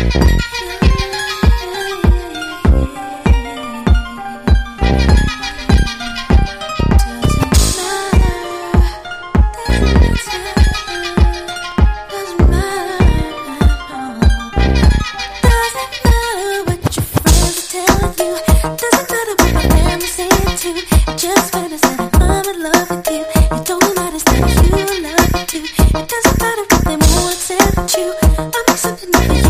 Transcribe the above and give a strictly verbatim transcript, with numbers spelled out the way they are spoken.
Just when I said I'm in love with you, you told me that it's not you I love you too. It doesn't matter if they won't accept you. I'm accepting of you.